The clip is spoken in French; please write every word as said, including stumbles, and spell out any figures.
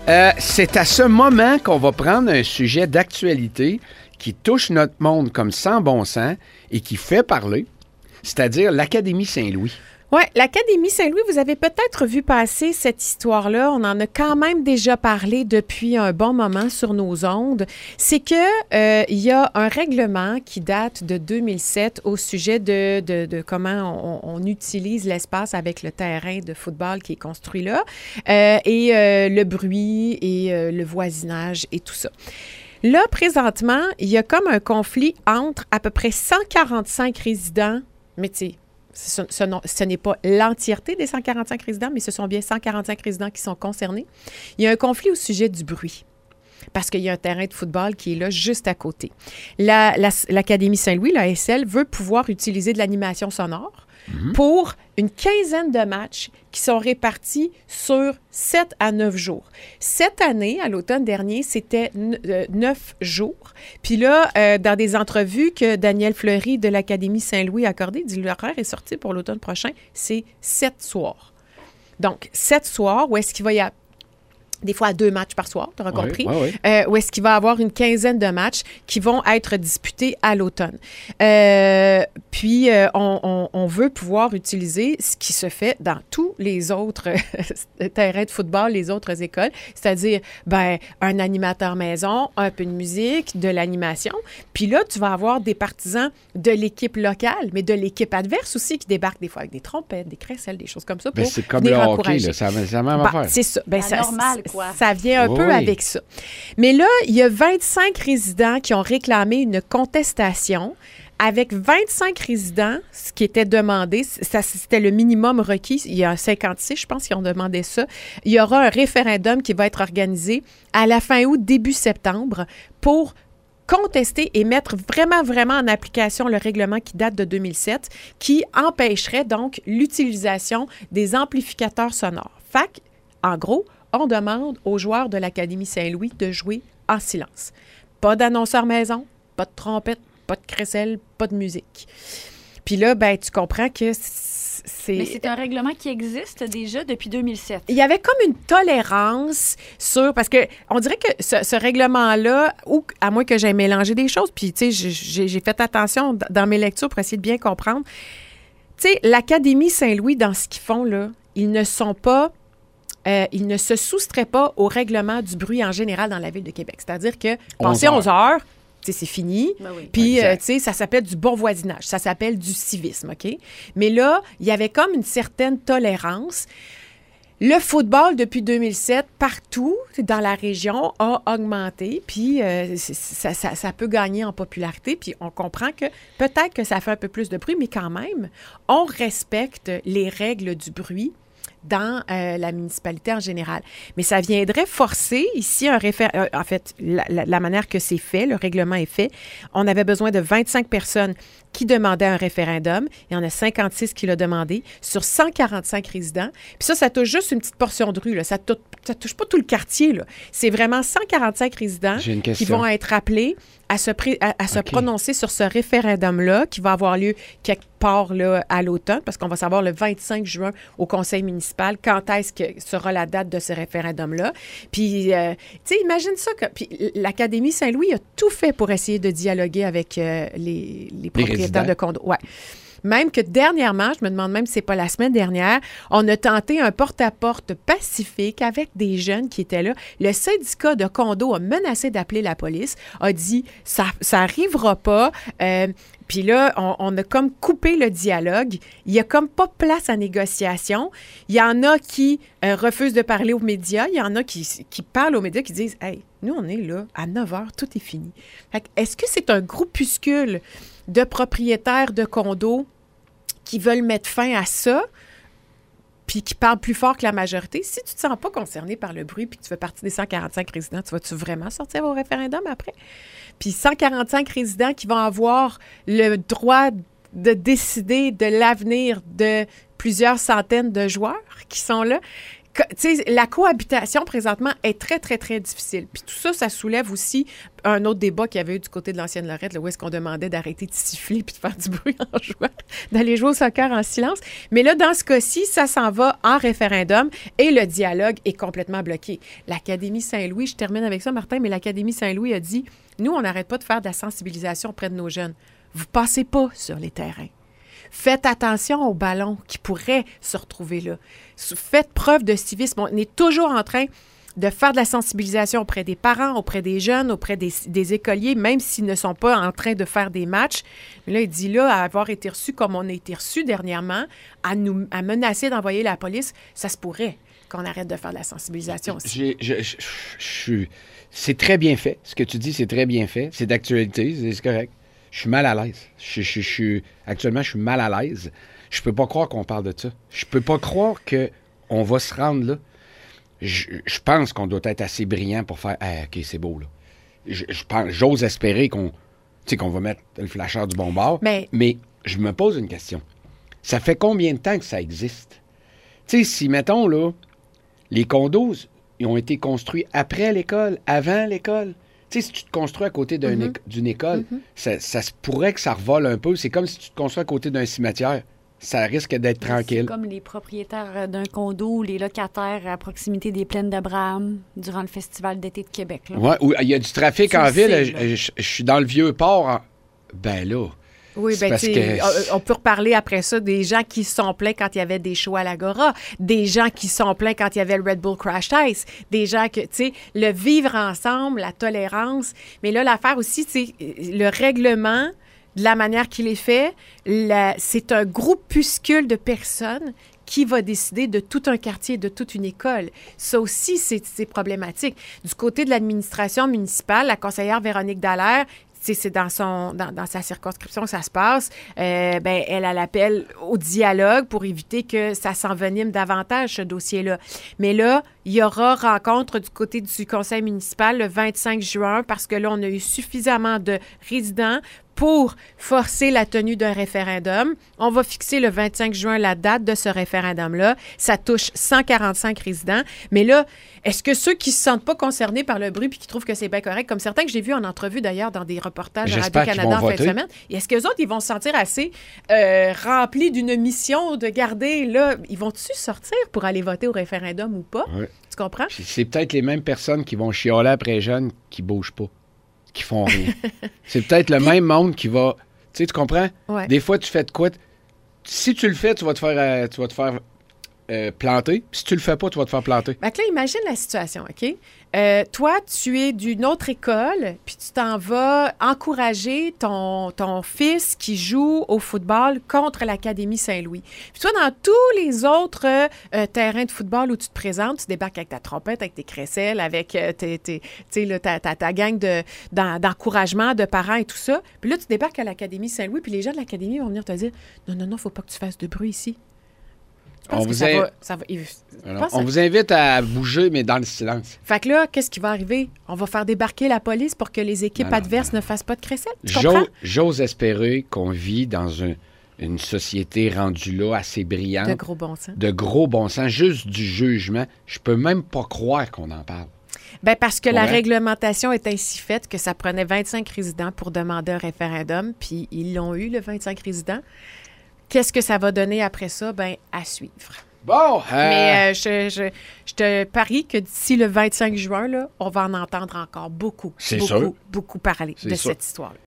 Euh, c'est à ce moment qu'on va prendre un sujet d'actualité qui touche notre monde comme sans bon sens et qui fait parler, c'est-à-dire l'Académie Saint-Louis. Oui, l'Académie Saint-Louis, vous avez peut-être vu passer cette histoire-là. On en a quand même déjà parlé depuis un bon moment sur nos ondes. C'est que euh, il y a un règlement qui date de deux mille sept au sujet de, de, de comment on, on utilise l'espace avec le terrain de football qui est construit là, euh, et euh, le bruit et euh, le voisinage et tout ça. Là, présentement, il y a comme un conflit entre à peu près cent quarante-cinq résidents, mais tu sais, Ce, ce, ce n'est pas l'entièreté des cent quarante-cinq résidents, mais ce sont bien cent quarante-cinq résidents qui sont concernés. Il y a un conflit au sujet du bruit, parce qu'il y a un terrain de football qui est là juste à côté. La, la, L'Académie Saint-Louis, la A S L, veut pouvoir utiliser de l'animation sonore mm-hmm. pour une quinzaine de matchs qui sont répartis sur sept à neuf jours. Cette année, à l'automne dernier, c'était neuf jours. Puis là, euh, dans des entrevues que Daniel Fleury de l'Académie Saint-Louis a accordées, dit l'horaire est sorti pour l'automne prochain, c'est sept soirs. Donc, sept soirs, où est-ce qu'il va y avoir des fois à deux matchs par soir, tu auras oui, compris, oui, oui. Euh, où est-ce qu'il va y avoir une quinzaine de matchs qui vont être disputés à l'automne. Euh, puis, euh, on, on, on veut pouvoir utiliser ce qui se fait dans tous les autres terrains de football, les autres écoles, c'est-à-dire ben, un animateur maison, un peu de musique, de l'animation. Puis là, tu vas avoir des partisans de l'équipe locale, mais de l'équipe adverse aussi qui débarquent des fois avec des trompettes, des crécelles, des choses comme ça pour ben, c'est comme le hockey, là, ça, c'est la même ben, affaire. C'est ça. Ben, c'est ça, normal. Quoi. Ça vient un oui. peu avec ça. Mais là, il y a vingt-cinq résidents qui ont réclamé une contestation. Avec vingt-cinq résidents, ce qui était demandé, ça, c'était le minimum requis. Il y a cinquante-six, je pense, qui ont demandé ça. Il y aura un référendum qui va être organisé à la fin août, début septembre, pour contester et mettre vraiment, vraiment en application le règlement qui date de deux mille sept, qui empêcherait donc l'utilisation des amplificateurs sonores. Fait en gros, on demande aux joueurs de l'Académie Saint-Louis de jouer en silence. Pas d'annonceur maison, pas de trompette, pas de crécelle, pas de musique. Puis là, ben, tu comprends que c'est... Mais c'est un règlement qui existe déjà depuis deux mille sept. Il y avait comme une tolérance sur... Parce que on dirait que ce, ce règlement-là, ou à moins que j'aie mélangé des choses, puis tu sais, j'ai, j'ai fait attention dans mes lectures pour essayer de bien comprendre. Tu sais, l'Académie Saint-Louis, dans ce qu'ils font, là, ils ne sont pas... Euh, ils ne se soustraient pas au règlement du bruit en général dans la ville de Québec. C'est-à-dire que, passé onze heures, c'est oui. Puis, euh, tu sais, ça s'appelle du bon voisinage. Ça s'appelle du civisme, OK? Mais là, il y avait comme une certaine tolérance. Le football, depuis deux mille sept, partout dans la région, a augmenté. Puis, euh, ça, ça, ça peut gagner en popularité. Puis, on comprend que peut-être que ça fait un peu plus de bruit, mais quand même, on respecte les règles du bruit dans euh, la municipalité en général. Mais ça viendrait forcer ici un référendum. Euh, en fait, la, la, la manière que c'est fait, le règlement est fait, on avait besoin de vingt-cinq personnes qui demandaient un référendum. Il y en a cinquante-six qui l'ont demandé sur cent quarante-cinq résidents. Puis ça, ça touche juste une petite portion de rue. Là. Ça ne touche pas tout le quartier. Là. C'est vraiment cent quarante-cinq résidents qui vont être appelés à se, pré- à, à se okay. prononcer sur ce référendum-là qui va avoir lieu quelque part là, à l'automne, parce qu'on va savoir le vingt-cinq juin au conseil municipal quand est-ce que sera la date de ce référendum-là. Puis, euh, tu sais, imagine ça. Que, puis l'Académie Saint-Louis a tout fait pour essayer de dialoguer avec euh, les, les propriétaires les de condos. Ouais. Même que dernièrement, je me demande même si c'est pas la semaine dernière, on a tenté un porte-à-porte pacifique avec des jeunes qui étaient là. Le syndicat de condos a menacé d'appeler la police, a dit ça, ça arrivera pas. Euh, Puis là, on, on a comme coupé le dialogue. Il n'y a comme pas place à négociation. Il y en a qui euh, refusent de parler aux médias. Il y en a qui, qui parlent aux médias, qui disent « Hey, nous, on est là, à neuf heures, tout est fini. » Fait que, est-ce que c'est un groupuscule de propriétaires de condos qui veulent mettre fin à ça, puis qui parlent plus fort que la majorité? Si tu ne te sens pas concerné par le bruit puis que tu fais partie des cent quarante-cinq résidents, tu vas-tu vraiment sortir au référendum après? Puis cent quarante-cinq résidents qui vont avoir le droit de décider de l'avenir de plusieurs centaines de joueurs qui sont là. tu sais, la cohabitation, présentement, est très, très, très difficile. Puis tout ça, ça soulève aussi un autre débat qu'il y avait eu du côté de l'ancienne Lorette, là, où est-ce qu'on demandait d'arrêter de siffler puis de faire du bruit en jouant, d'aller jouer au soccer en silence. Mais là, dans ce cas-ci, ça s'en va en référendum et le dialogue est complètement bloqué. L'Académie Saint-Louis, je termine avec ça, Martin, mais l'Académie Saint-Louis a dit, nous, on n'arrête pas de faire de la sensibilisation auprès de nos jeunes. Vous passez pas sur les terrains. Faites attention aux ballons qui pourraient se retrouver là. Faites preuve de civisme. On est toujours en train de faire de la sensibilisation auprès des parents, auprès des jeunes, auprès des, des écoliers, même s'ils ne sont pas en train de faire des matchs. Mais là, il dit là, à avoir été reçu comme on a été reçu dernièrement, à, nous, à menacer d'envoyer la police, ça se pourrait qu'on arrête de faire de la sensibilisation aussi. J'ai, je, je, je, c'est très bien fait. Ce que tu dis, c'est très bien fait. C'est d'actualité, c'est, c'est correct. Je suis mal à l'aise. Je, je, je, je, actuellement, je suis mal à l'aise. Je peux pas croire qu'on parle de ça. Je peux pas croire qu'on va se rendre là. Je, je pense qu'on doit être assez brillant pour faire ah, OK, c'est beau, là. Je, je pense, j'ose espérer qu'on, tu sais, qu'on va mettre le flasheur du bon bord. Mais... mais je me pose une question. Ça fait combien de temps que ça existe? Tu sais, si, mettons, là, les condos, ils ont été construits après l'école, avant l'école. Tu sais, si tu te construis à côté d'un mm-hmm. é- d'une école, mm-hmm. ça, ça se pourrait que ça revole un peu. C'est comme si tu te construis à côté d'un cimetière. Ça risque d'être tranquille. C'est comme les propriétaires d'un condo ou les locataires à proximité des plaines d'Abraham durant le Festival d'été de Québec. Oui, où il y a du trafic tu en ville. Sais, je, je, je suis dans le Vieux-Port. En... Ben là... Oui, bien, tu sais, que... on peut reparler après ça des gens qui se sont plaints quand il y avait des shows à l'Agora, des gens qui se sont plaints quand il y avait le Red Bull Crash Ice, des gens que, tu sais, le vivre ensemble, la tolérance. Mais là, l'affaire aussi, c'est le règlement, de la manière qu'il est fait, la, c'est un groupuscule de personnes qui va décider de tout un quartier, de toute une école. Ça aussi, c'est, c'est problématique. Du côté de l'administration municipale, la conseillère Véronique Dallaire, c'est dans, son, dans, dans sa circonscription que ça se passe, euh, ben, elle a l'appel au dialogue pour éviter que ça s'envenime davantage, ce dossier-là. Mais là, il y aura rencontre du côté du conseil municipal le vingt-cinq juin parce que là, on a eu suffisamment de résidents pour forcer la tenue d'un référendum. On va fixer le vingt-cinq juin la date de ce référendum-là. Ça touche cent quarante-cinq résidents. Mais là, est-ce que ceux qui ne se sentent pas concernés par le bruit puis qui trouvent que c'est bien correct, comme certains que j'ai vus en entrevue d'ailleurs dans des reportages à Radio-Canada en fin de semaine, est-ce qu'eux autres, ils vont se sentir assez euh, remplis d'une mission de garder, là, ils vont-tu sortir pour aller voter au référendum ou pas? Oui. Tu comprends? C'est peut-être les mêmes personnes qui vont chialer après les jeunes qui ne bougent pas, qui font rien. C'est peut-être le Puis, même monde qui va... Tu sais, tu comprends? Ouais. Des fois, tu fais de quoi? Si tu le fais, tu vas te faire, euh, tu vas te faire euh, planter. Si tu le fais pas, tu vas te faire planter. Fait que là, imagine la situation, OK? Euh, toi, tu es d'une autre école, puis tu t'en vas encourager ton, ton fils qui joue au football contre l'Académie Saint-Louis. Puis toi, dans tous les autres euh, terrains de football où tu te présentes, tu débarques avec ta trompette, avec tes crécelles, avec euh, tes, tes, là, ta, ta, ta gang de, d'en, d'encouragement de parents et tout ça. Puis là, tu débarques à l'Académie Saint-Louis, puis les gens de l'Académie vont venir te dire « Non, non, non, faut pas que tu fasses de bruit ici. » On, vous, in... va, ça va... Alors, on à... vous invite à bouger, mais dans le silence. Fait que là, qu'est-ce qui va arriver? On va faire débarquer la police pour que les équipes non, adverses non, non. ne fassent pas de crécelle. J'ose, j'ose espérer qu'on vit dans un, une société rendue là assez brillante. De gros bon sens. De gros bon sens, juste du jugement. Je peux même pas croire qu'on en parle. Bien, parce que ouais. la réglementation est ainsi faite que ça prenait vingt-cinq résidents pour demander un référendum, puis ils l'ont eu, le vingt-cinq résidents. Qu'est-ce que ça va donner après ça? Bien, à suivre. Bon! Euh... Mais euh, je, je, je te parie que d'ici le vingt-cinq juin, là, on va en entendre encore beaucoup. C'est beaucoup, sûr. beaucoup parler C'est de sûr. cette histoire-là.